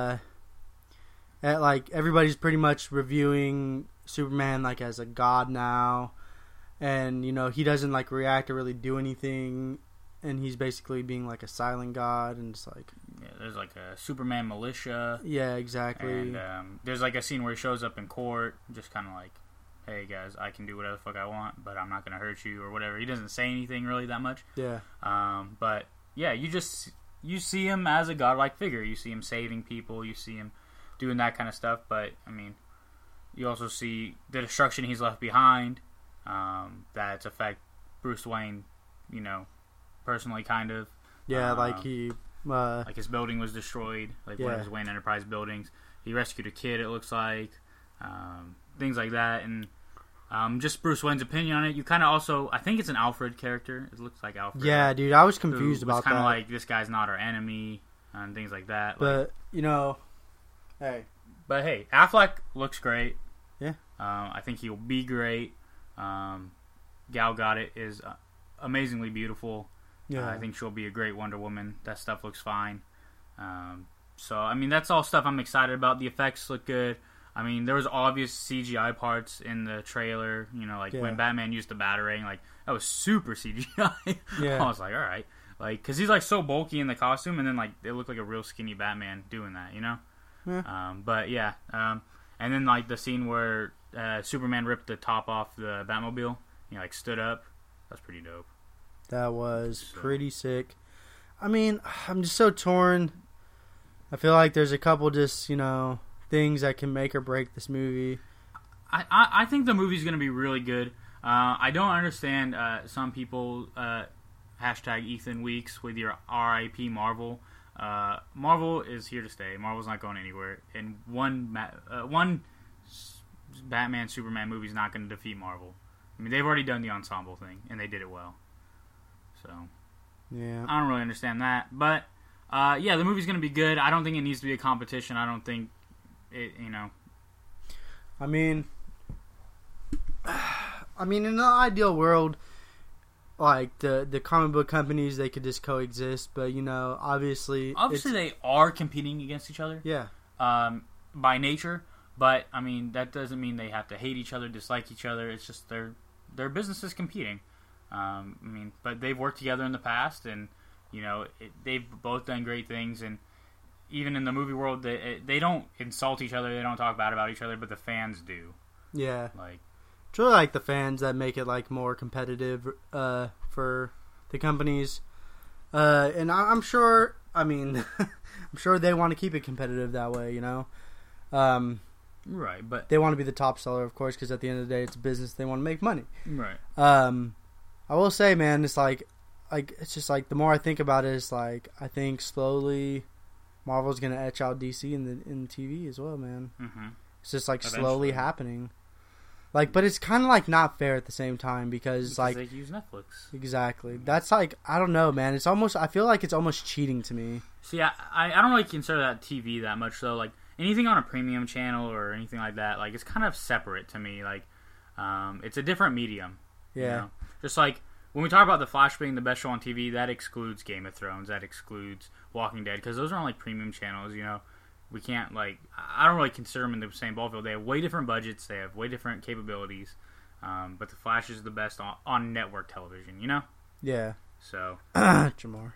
everybody's pretty much reviewing Superman like as a god now, and he doesn't like react or really do anything, and he's basically being like a silent god, and it's like, Yeah, there's like a Superman militia. yeah, exactly. And there's like a scene where he shows up in court, just kind of like, hey guys, I can do whatever the fuck I want, but I'm not going to hurt you or whatever. He doesn't say anything really that much. Yeah. But yeah, you see him as a godlike figure. You see him saving people. You see him doing that kind of stuff. But I mean, you also see the destruction he's left behind. That's affect Bruce Wayne, personally, kind of. Yeah, like he. Like his building was destroyed, like one of Yeah. his Wayne Enterprise buildings. He rescued a kid, it looks like. Things like that, and just Bruce Wayne's opinion on it. You kind of also, I think it's an Alfred character. It looks like Alfred. Yeah, dude, I was confused about kind that. of like, this guy's not our enemy, and things like that. But hey, But hey, Affleck looks great. Yeah. I think he'll be great. Gal Gadot is amazingly beautiful. yeah, I think she'll be a great Wonder Woman. That stuff looks fine. So, I mean, that's all stuff I'm excited about. The effects look good. I mean, there was obvious CGI parts in the trailer. You know, like when Batman used the Batarang, like that was super CGI. Yeah. I was like, all right, like because he's like so bulky in the costume, and then like it looked like a real skinny Batman doing that. You know. Yeah. But yeah. And then like the scene where Superman ripped the top off the Batmobile, he like stood up. That's pretty dope. That was pretty sick. I mean, I'm just so torn. I feel like there's a couple just, things that can make or break this movie. I think the movie's going to be really good. I don't understand some people, hashtag Ethan Weeks with your RIP Marvel. Marvel is here to stay. Marvel's not going anywhere. And one Batman Superman movie is not going to defeat Marvel. I mean, they've already done the ensemble thing, and they did it well. So, yeah, I don't really understand that. But, yeah, the movie's going to be good. I don't think it needs to be a competition. I don't think it, I mean, in the ideal world, like, the comic book companies, they could just coexist. But, obviously they are competing against each other. Yeah. By nature. But, I mean, that doesn't mean they have to hate each other, dislike each other. It's just their businesses competing. But they've worked together in the past, and, they've both done great things. And even in the movie world, they don't insult each other. They don't talk bad about each other, but the fans do. Yeah. Like, it's really like the fans that make it like more competitive for the companies. And I'm sure, I'm sure they want to keep it competitive that way, Right, but they want to be the top seller, of course, because at the end of the day, it's a business. They want to make money. Right. I will say, man, it's like it's just like the more I think about it, it's like I think slowly Marvel's gonna etch out DC in the TV as well, man. Mm-hmm. It's just like Eventually. slowly happening. Like, but it's kind of like not fair at the same time because like they use Netflix. Exactly. That's like I don't know, man. It's almost I feel like it's almost cheating to me. See, I don't really consider that TV that much though. Like anything on a premium channel or anything like that, like it's kind of separate to me. Like, it's a different medium. Yeah. Just like when we talk about The Flash being the best show on TV, that excludes Game of Thrones, that excludes Walking Dead, because those aren't like premium channels. We can't like I don't really consider them in the same ballfield. They have way different budgets. They have way different capabilities. But The Flash is the best on network television. Yeah. So Jamar.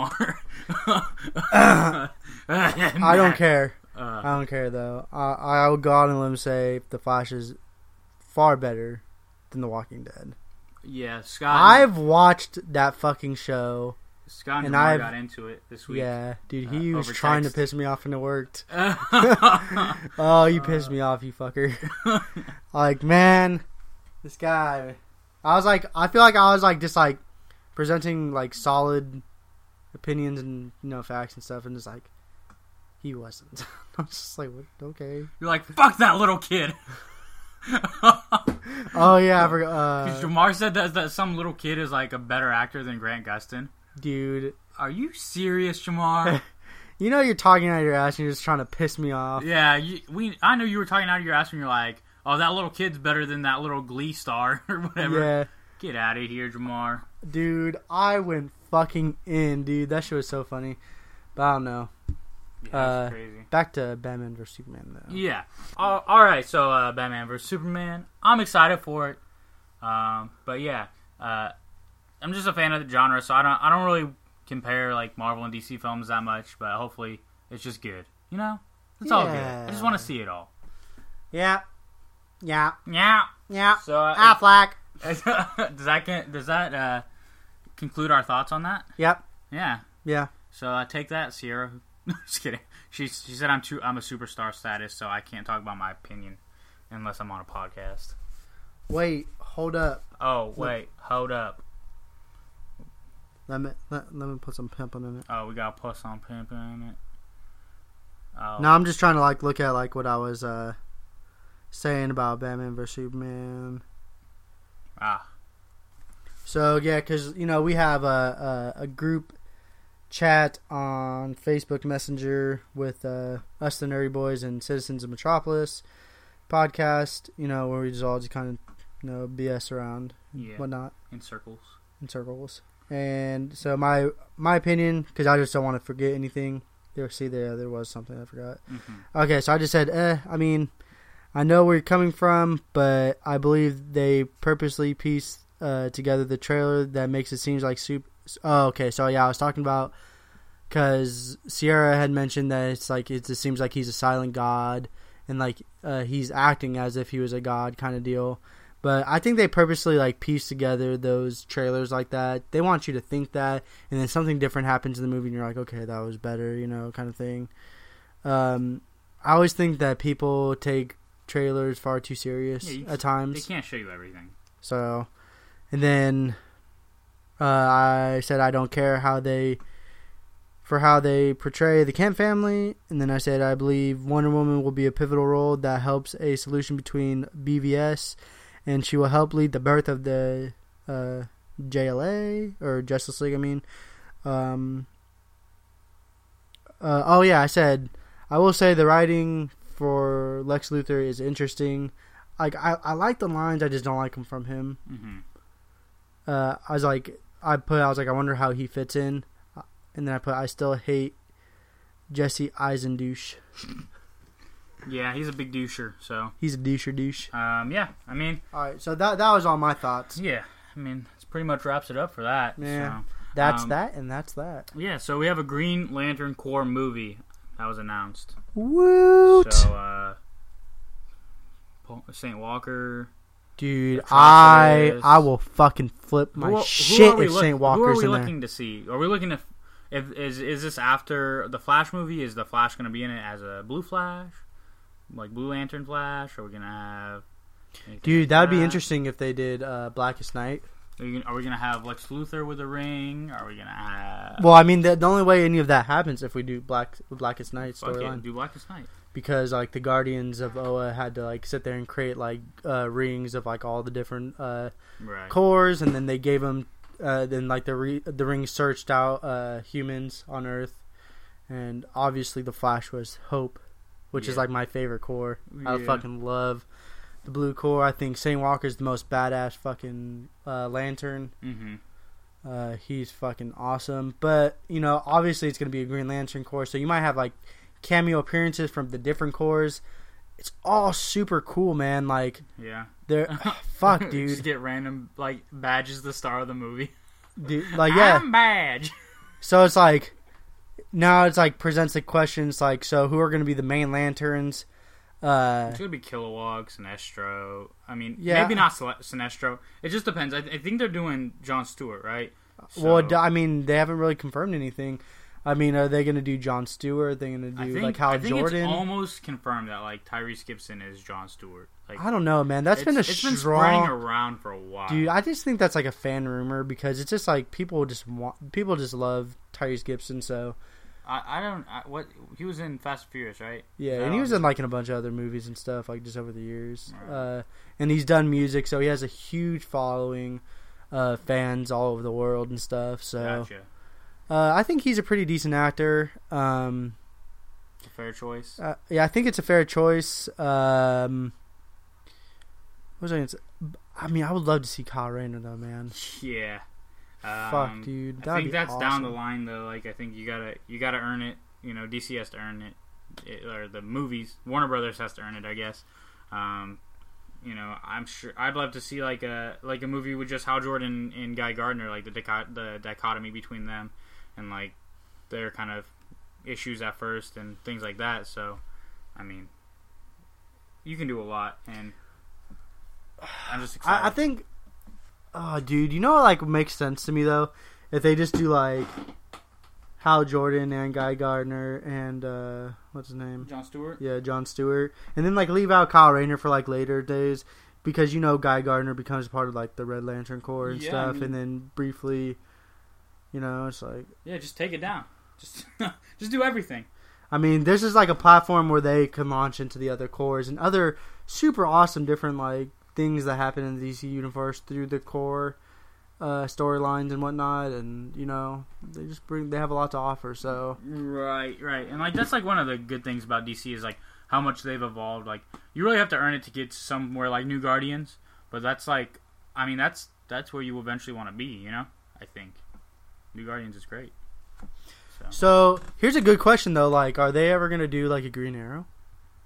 I don't care. I don't care though. I would go out on a limb and say The Flash is far better than The Walking Dead. Yeah, Scott. I've watched that fucking show. Scott and Jamar got into it this week. Yeah, dude, he was trying to piss me off and it worked. Oh, Oh, you pissed me off, you fucker. Like, man, this guy. I feel like I was like just like presenting like solid opinions and facts and stuff, and just like he wasn't. I was just like, what? Okay. You're like, fuck that little kid. Oh yeah, I forgot. Because Jamar said that some little kid is like a better actor than Grant Gustin. Dude, are you serious, Jamar? You're talking out of your ass and you're just trying to piss me off. Yeah, I know you were talking out of your ass when you're like, oh, that little kid's better than that little Glee star or whatever. Yeah. Get out of here, Jamar. Dude, I went fucking in, dude. That shit was so funny. But I don't know. Yeah, that's crazy. Back to Batman vs Superman, though. Yeah. All right, so Batman vs Superman. I'm excited for it. But yeah, I'm just a fan of the genre, so I don't really compare like Marvel and DC films that much. But hopefully, it's just good. It's all good. I just want to see it all. Yeah. Yeah. Yeah. Yeah. So Affleck. does that conclude our thoughts on that? Yep. Yeah. Yeah. So take that, Sierra. Just kidding. She said I'm a superstar status, so I can't talk about my opinion unless I'm on a podcast. Wait, hold up. Oh wait, hold up. Let me put some pimping in it. Oh, we gotta put some pimping in it. Oh. No, I'm just trying to like look at like what I was saying about Batman vs Superman. So yeah, because we have a group chat on Facebook Messenger with us, the Nerdy Boys, and Citizens of Metropolis podcast. Where we just all kind of BS around, and whatnot, in circles. And so my opinion, because I just don't want to forget anything. There was something I forgot. Mm-hmm. Okay, so I just said, I know where you're coming from, but I believe they purposely pieced together the trailer that makes it seem like super. Oh, okay. So yeah, I was talking about because Sierra had mentioned that it's like it just seems like he's a silent god and like he's acting as if he was a god kind of deal. But I think they purposely like piece together those trailers like that. They want you to think that, and then something different happens in the movie, and you're like, okay, that was better, kind of thing. I always think that people take trailers far too serious at times. They can't show you everything. So, and then I said I don't care how they portray the Kent family, and then I said I believe Wonder Woman will be a pivotal role that helps a solution between BVS, and she will help lead the birth of the JLA or Justice League. I mean, I said I will say the writing for Lex Luthor is interesting. Like I like the lines, I just don't like them from him. Mm-hmm. I was like, I wonder how he fits in, and then I still hate Jesse Eisendouche. Yeah, he's a big doucher. So he's a douche. Yeah, I mean, all right. So that was all my thoughts. Yeah, I mean, it's pretty much wraps it up for that. Yeah, so, that's that, and that's that. Yeah, so we have a Green Lantern Corps movie that was announced. Woot! So, St. Walker. Dude, I will fucking flip my shit if St. Walker's in there. Who are we looking to see? Are we looking to... Is this after the Flash movie? Is the Flash going to be in it as a Blue Flash? Like Blue Lantern Flash? Are we going to have... Dude, that would be interesting if they did Blackest Night. Are we going to have Lex Luthor with a ring? Are we going to have... Well, I mean, the only way any of that happens if we do Blackest Night storyline. Do Blackest Night. Because like the Guardians of Oa had to like sit there and create like rings of like all the different cores, and then they gave them then like the rings searched out humans on Earth, and obviously the Flash was Hope, which is like my favorite core. I fucking love the blue core. I think St. Walker's the most badass fucking Lantern. Mm-hmm. He's fucking awesome, but obviously it's gonna be a Green Lantern core, so you might have like cameo appearances from the different cores. It's all super cool, man. Like, yeah, they're fuck, dude. Just get random like badges the star of the movie. Dude, like, yeah, I'm badge. So it's like now it's like presents the questions like, so who are going to be the main lanterns? It's gonna be Kilowog, Sinestro. I mean, maybe not Sinestro. It just depends. I think they're doing Jon Stewart, right? So, well, I mean, they haven't really confirmed anything. I mean, are they going to do Jon Stewart? Are they going to do like Hal Jordan? I think it's almost confirmed that like Tyrese Gibson is Jon Stewart. Like, I don't know, man. It's been spreading around for a while. Dude, I just think that's like a fan rumor because it's just like people just love Tyrese Gibson. So what he was in Fast and Furious, right? Yeah, and he was in like in a bunch of other movies and stuff like just over the years. Right. And he's done music, so he has a huge following, fans all over the world and stuff. So. Gotcha. I think he's a pretty decent actor. It's a fair choice. Yeah, I think it's a fair choice. What was I going to say? I mean, I would love to see Kyle Rayner, though, man. Yeah. Fuck, dude. I think that's awesome. Down the line, though. Like, I think you gotta earn it. DC has to earn it. Or the movies. Warner Brothers has to earn it, I guess. I'm sure I'd love to see like a movie with just Hal Jordan and Guy Gardner, like the dichotomy between them. And like their kind of issues at first and things like that. So, I mean, you can do a lot, and I'm just excited. I think, dude, like makes sense to me though, if they just do like Hal Jordan and Guy Gardner and what's his name? Jon Stewart. Yeah, Jon Stewart, and then like leave out Kyle Rayner for like later days because Guy Gardner becomes part of like the Red Lantern Corps and stuff, and then briefly. It's like... Yeah, just take it down. Just do everything. I mean, this is like a platform where they can launch into the other cores and other super awesome different, like, things that happen in the DC universe through the core storylines and whatnot. And, they have a lot to offer, so... Right. And, like, that's, like, one of the good things about DC is, like, how much they've evolved. Like, you really have to earn it to get somewhere like New Guardians. But that's, like... I mean, that's where you eventually want to be, I think. New Guardians is great. So here's a good question though. Like, are they ever gonna do like a Green Arrow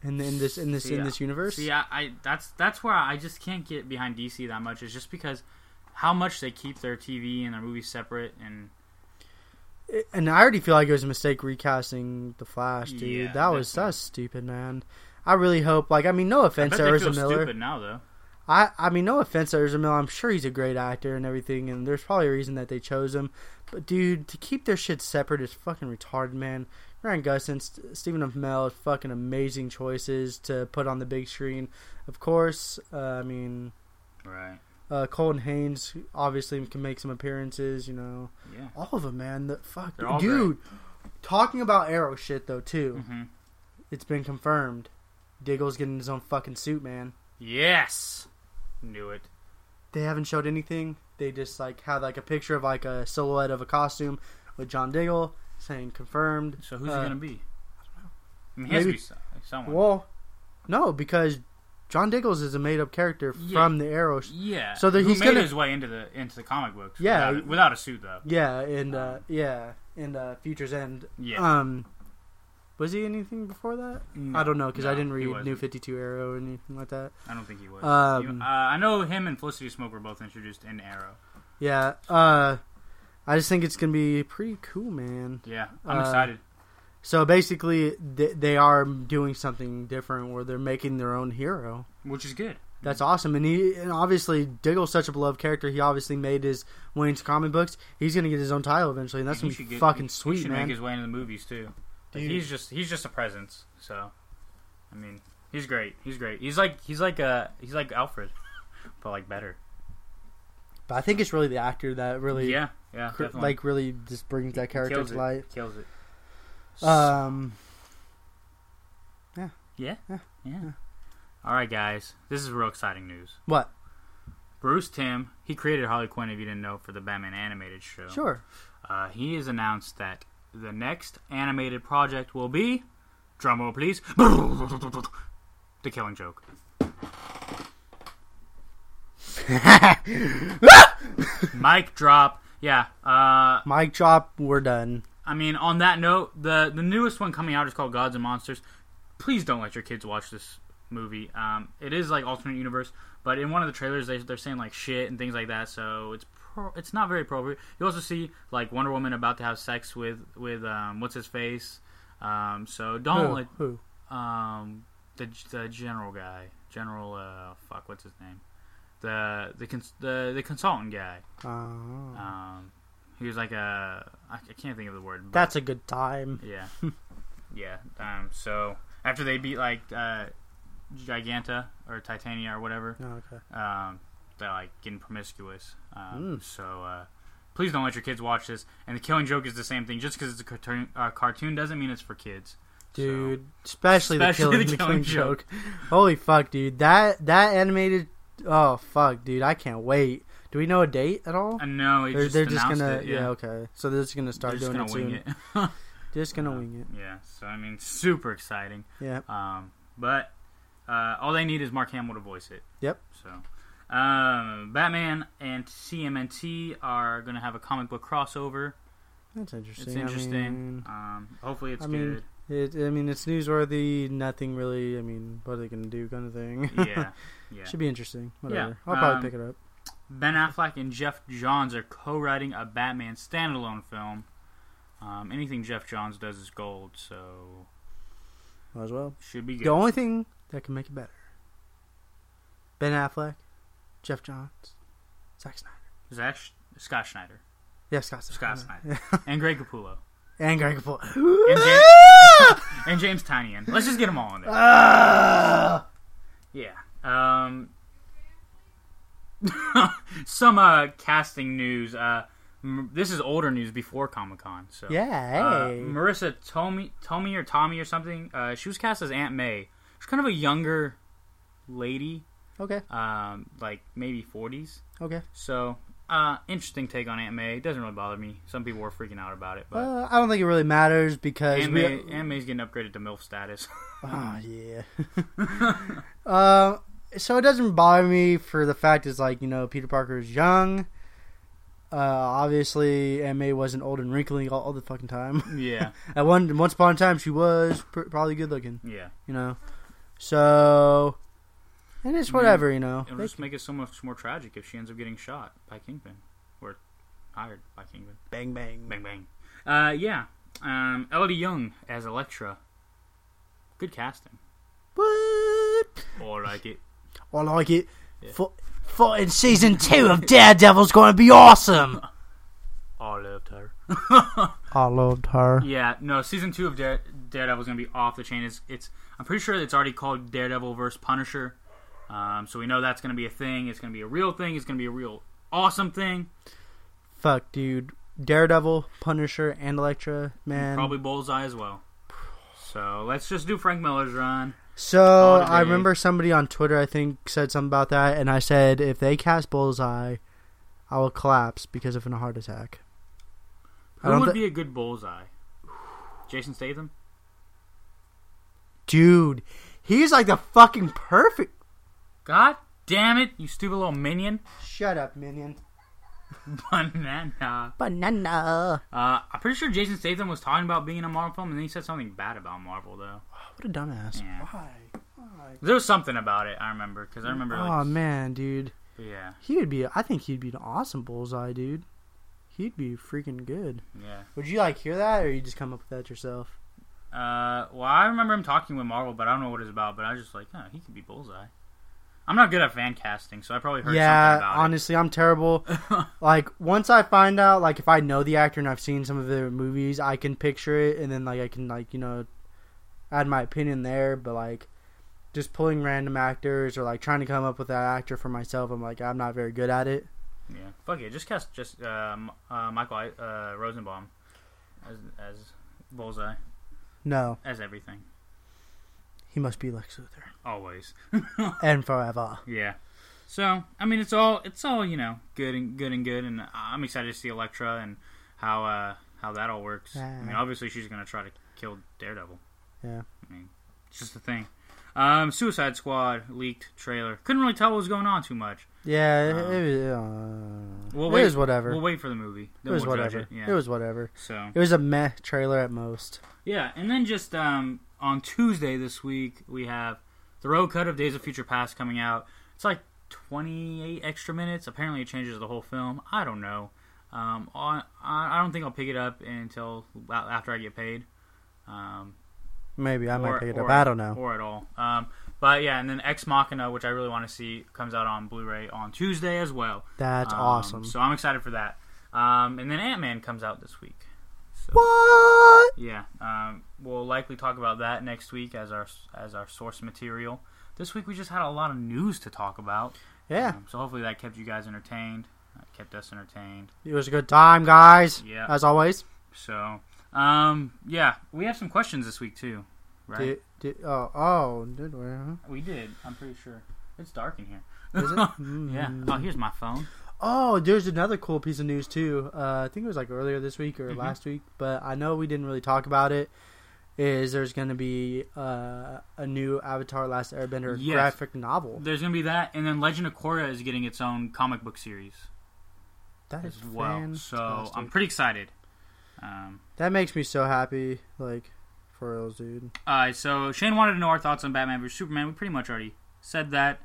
in this universe. See, that's where I just can't get behind DC that much. Is just because how much they keep their TV and their movies separate, and I already feel like it was a mistake recasting the Flash, dude. Yeah, that's stupid, man. I really hope, like, I mean, no offense to Ezra Miller. Stupid now, though. I mean, no offense to Ezra Miller. I'm sure he's a great actor and everything, and there's probably a reason that they chose him. But, dude, to keep their shit separate is fucking retarded, man. Ryan Gosling, Stephen Amell, fucking amazing choices to put on the big screen. Of course, I mean... Right. Colton Haynes obviously can make some appearances, you know. Yeah. All of them, man. They're all dude. Great. Talking about Arrow shit, though, too. Mm-hmm. It's been confirmed. Diggle's getting his own fucking suit, man. Yes! Knew it. They haven't showed anything. They just, like, had, like, a picture of, like, a silhouette of a costume with John Diggle saying confirmed. So who's he going to be? I don't know. I mean, he has to be someone. Well, no, because John Diggles is a made-up character from the Arrow. Yeah. So that he's made his way into the comic books. Yeah. Without a suit, though. Yeah, and Future's End. Yeah. Was he anything before that? No, I don't know, because I didn't read wasn't. New 52 Arrow or anything like that. I don't think he was. I know him and Felicity Smoke were both introduced in Arrow. Yeah. I just think it's going to be pretty cool, man. Yeah, I'm excited. So basically, they are doing something different where they're making their own hero. Which is good. That's awesome. And obviously, Diggle's such a beloved character. He obviously made his way into comic books. He's going to get his own title eventually, and that's going to be fucking sweet, he should man. Make his way into the movies, too. Like, he's just a presence. So, I mean, he's great. He's great. He's like Alfred, but like better. But I think it's really the actor that really, definitely. like really just brings that character to life. Kills it. Yeah. All right, guys. This is real exciting news. What? Bruce Timm, he created Harley Quinn, if you didn't know, for the Batman animated show. Sure. He has announced that the next animated project will be, drumroll please, The Killing Joke. Mic drop. Yeah. Mic drop. We're done. I mean, on that note, the newest one coming out is called Gods and Monsters. Please don't let your kids watch this movie. It is like alternate universe, but in one of the trailers they're saying like shit and things like that, so it's not very appropriate. You also see like Wonder Woman about to have sex with what's his face. So don't who? The general guy, what's his name? The consultant guy. He was like I can't think of the word. That's a good time. Yeah. Yeah. So after they beat like Giganta or Titania or whatever, they're like getting promiscuous. So please don't let your kids watch this. And The Killing Joke is the same thing. Just because it's a cartoon doesn't mean it's for kids. Dude, especially the Killing Joke. Holy fuck, dude. That animated. Oh fuck, dude. I can't wait. Do we know a date at all? No, they're just gonna. It, yeah. Okay. So they're just gonna start doing it soon. Wing it. Just gonna wing it. Yeah. So I mean, super exciting. Yeah. But all they need is Mark Hamill to voice it. Yep. So, Batman and CMNT are gonna have a comic book crossover. That's interesting. It's interesting. Hopefully, it's good. It's newsworthy. Nothing really. I mean, what are they gonna do? Kind of thing. Yeah. Should be interesting. Whatever. Yeah. I'll probably pick it up. Ben Affleck and Jeff Johns are co-writing a Batman standalone film. Anything Jeff Johns does is gold, so Might as well. Should be good. The only thing that can make it better: Ben Affleck, Jeff Johns, Zack Snyder, Scott Schneider. Yeah, Scott Snyder. And Greg Capullo. And Greg Capullo. And James Tynion. Let's just get them all in there. Yeah. Some casting news. This is older news before Comic-Con. So yeah. Hey. Marissa Tomei or something. She was cast as Aunt May. She's kind of a younger lady. Okay. Like maybe 40s. Okay. So interesting take on Aunt May. It doesn't really bother me. Some people were freaking out about it, but I don't think it really matters because Aunt May's getting upgraded to MILF status. Oh yeah. So it doesn't bother me for the fact is like, you know, Peter Parker is young. Obviously, Aunt May wasn't old and wrinkly all the fucking time. Yeah. Once upon a time, she was probably good looking. Yeah. You know. So, and it's whatever, you know. It'll just make it so much more tragic if she ends up getting shot by Kingpin. Or hired by Kingpin. Bang, bang. Bang, bang. Yeah. Elodie Young as Elektra. Good casting. What? Or like it. I like it. Yeah. For in season 2 of Daredevil's going to be awesome. I loved her. I loved her. Yeah, no, season 2 of Daredevil's going to be off the chain. I'm pretty sure it's already called Daredevil vs. Punisher. So we know that's going to be a thing. It's going to be a real thing. It's going to be a real awesome thing. Fuck, dude. Daredevil, Punisher, and Elektra, man. Probably Bullseye as well. So let's just do Frank Miller's run. So I remember somebody on Twitter, I think, said something about that, and I said, if they cast Bullseye, I will collapse because of a heart attack. Who would be a good Bullseye? Jason Statham? Dude, he's like the fucking perfect... God damn it, you stupid little minion. Shut up, minion. Banana. I'm pretty sure Jason Statham was talking about being in a Marvel film, and then he said something bad about Marvel, though. What a dumbass. Yeah. Why? There was something about it, I remember. Because I remember, oh, man, dude. Yeah. I think he'd be an awesome Bullseye, dude. He'd be freaking good. Yeah. Would you, hear that, or you just come up with that yourself? Well, I remember him talking with Marvel, but I don't know what it's about. But I was just like, he could be Bullseye. I'm not good at fan casting, so I probably heard something about it. Yeah, honestly, I'm terrible. Once I find out, if I know the actor and I've seen some of their movies, I can picture it, and then, I can, add my opinion there. But, just pulling random actors or, trying to come up with that actor for myself, I'm not very good at it. Yeah. Fuck it. Just cast Michael Rosenbaum as Bullseye. No. As everything. He must be Lex Luthor. Always. And forever. Yeah. So, I mean, it's all good, and I'm excited to see Elektra and how that all works. Yeah. I mean, obviously she's going to try to kill Daredevil. Yeah. I mean, it's just a thing. Suicide Squad leaked trailer. Couldn't really tell what was going on too much. Yeah, it was whatever. We'll wait for the movie. It was whatever. Yeah. It was whatever. So it was a meh trailer at most. Yeah, and then just on Tuesday this week, we have the road cut of Days of Future Past coming out. It's 28 extra minutes. Apparently it changes the whole film. I don't know. I don't think I'll pick it up until after I get paid. Maybe I might pick it up. I don't know. Or at all. But yeah, and then Ex Machina, which I really want to see, comes out on Blu-ray on Tuesday as well. That's awesome. So I'm excited for that. And then Ant-Man comes out this week. So, what? Yeah. We'll likely talk about that next week as our source material. This week we just had a lot of news to talk about. Yeah. So hopefully that kept you guys entertained. Kept us entertained. It was a good time, guys. Yeah. As always. So, yeah, we have some questions this week too, right? Did we? Huh? We did. I'm pretty sure. It's dark in here. Is it? Yeah. Oh, here's my phone. Oh, there's another cool piece of news too. I think it was earlier this week or last week, but I know we didn't really talk about it. There's going to be a new Avatar: Last Airbender graphic novel. There's going to be that, and then Legend of Korra is getting its own comic book series. That is well. fantastic. So I'm pretty excited. That makes me so happy, for reals, dude. So Shane wanted to know our thoughts on Batman vs Superman. We pretty much already said that.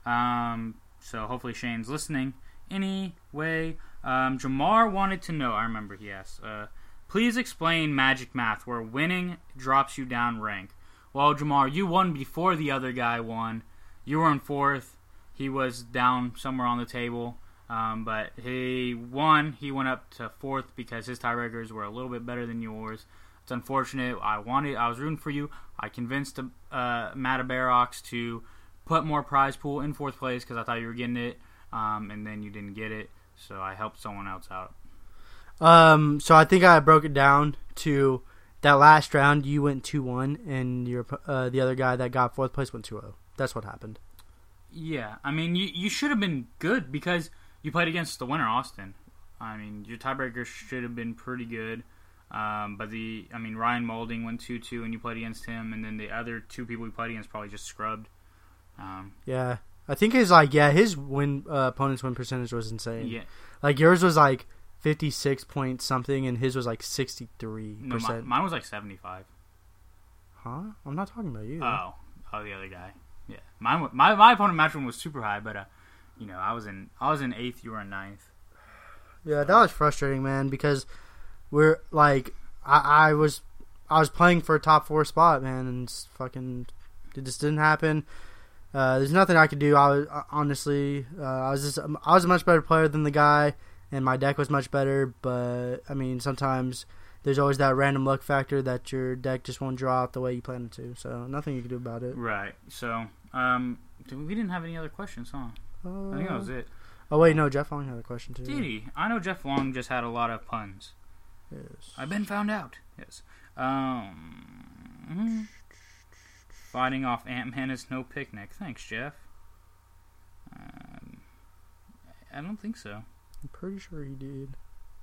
So hopefully Shane's listening. Anyway, Jamar wanted to know. I remember he asked. Please explain magic math where winning drops you down rank. Well, Jamar, you won before the other guy won. You were in 4th. He was down somewhere on the table. But he won. He went up to 4th because his tiebreakers were a little bit better than yours. It's unfortunate. I was rooting for you. I convinced Matt Barox to put more prize pool in 4th place because I thought you were getting it. And then you didn't get it. So I helped someone else out. So I think I broke it down to that last round. You went 2-1, and the other guy that got 4th place went 2-0. That's what happened. Yeah, I mean, you should have been good because you played against the winner, Austin. I mean, your tiebreaker should have been pretty good. But Ryan Moulding went 2-2, and you played against him, and then the other 2 people you played against probably just scrubbed. Yeah, I think his opponent's win percentage was insane. Yeah, yours was 56 point something, and his was 63%. No, mine was 75. Huh? I'm not talking about you. Oh, Oh, the other guy. Yeah, my opponent match win was super high, but I was in 8th, you were in 9th. Yeah, that was frustrating, man, because we're like, I was playing for a top 4 spot, man, and it just didn't happen. There's nothing I could do. I was honestly, I was a much better player than the guy, and my deck was much better. But I mean, sometimes there's always that random luck factor that your deck just won't draw out the way you plan it to. So nothing you can do about it. Right. So, we didn't have any other questions, huh? I think that was it. Oh wait, no, Jeff Long had a question too. Did he? I know Jeff Long just had a lot of puns. Yes. I've been found out. Yes. Fighting off Ant-Man is no picnic. Thanks, Jeff. I don't think so. I'm pretty sure he did.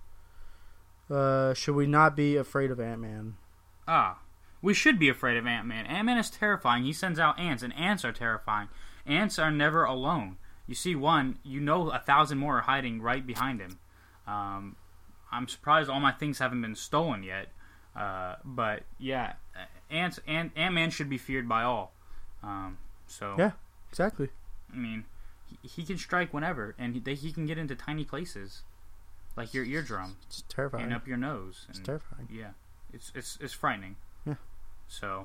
Should we not be afraid of Ant-Man? We should be afraid of Ant-Man. Ant-Man is terrifying. He sends out ants, and ants are terrifying. Ants are never alone. You see one, 1,000 more are hiding right behind him. I'm surprised all my things haven't been stolen yet. But yeah, Ant-Man should be feared by all. Yeah, exactly. I mean, he can strike whenever, and he can get into tiny places, like your eardrum. It's terrifying. And up your nose. It's terrifying. Yeah, it's frightening. Yeah. So,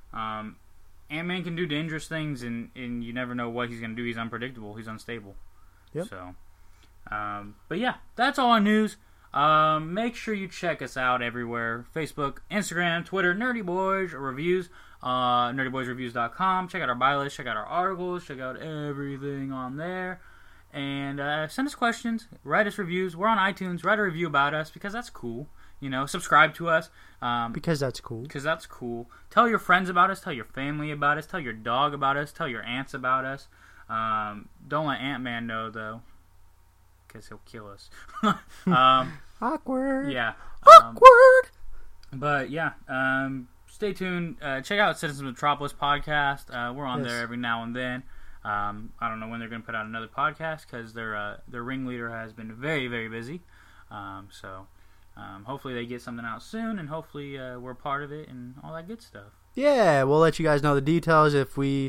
Ant-Man can do dangerous things, and you never know what he's going to do. He's unpredictable. He's unstable. Yep. So, but yeah, that's all our news. Make sure you check us out everywhere. Facebook, Instagram, Twitter, Nerdy Boys Reviews, nerdyboysreviews.com. Check out our buy list, check out our articles, check out everything on there. And send us questions, write us reviews. We're on iTunes. Write a review about us because that's cool. Subscribe to us. Because that's cool. Because that's cool. Tell your friends about us. Tell your family about us. Tell your dog about us. Tell your aunts about us. Don't let Ant-Man know, though, because he'll kill us. Awkward. Yeah. Awkward. But yeah, stay tuned. Check out Citizens Metropolis podcast. We're on there every now and then. I don't know when they're going to put out another podcast because their ringleader has been very, very busy. So hopefully they get something out soon, and hopefully we're part of it and all that good stuff. Yeah, we'll let you guys know the details if we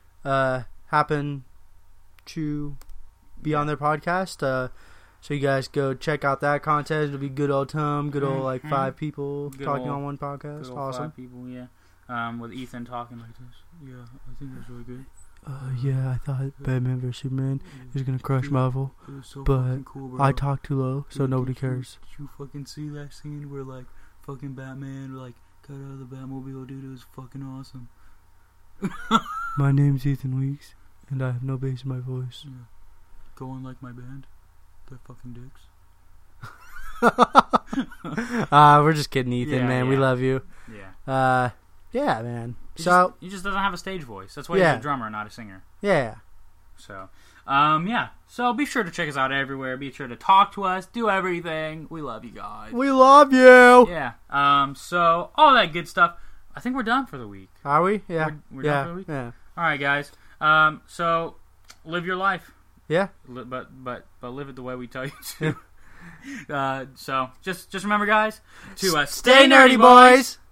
happen to be on their podcast. So you guys go check out that content. It'll be good old Tom, good old 5 people talking on one podcast. Awesome. 5 people, yeah. With Ethan talking like this. Yeah, I think that's really good. Yeah, I thought Batman vs Superman was gonna crush Marvel, So but cool, bro. I talk too low, so nobody cares. Did you fucking see that scene where fucking Batman got out of the Batmobile, dude? It was fucking awesome. My name's Ethan Weeks, and I have no bass in my voice. Yeah. Go on like my band. They're fucking dicks. We're just kidding, Ethan, Yeah, man. yeah. We love you. Yeah. Yeah, man. He So just doesn't have a stage voice. That's why he's a drummer, not a singer. yeah. So, yeah. So be sure to check us out everywhere. Be sure to talk to us. Do everything. We love you guys. We love you. Yeah. So all that good stuff. I think we're done for the week. Are we? Yeah. We're yeah. done for the week? Yeah. All right, guys. So live your life. Yeah. But live it the way we tell you to. So just remember, guys, to Stay nerdy, boys.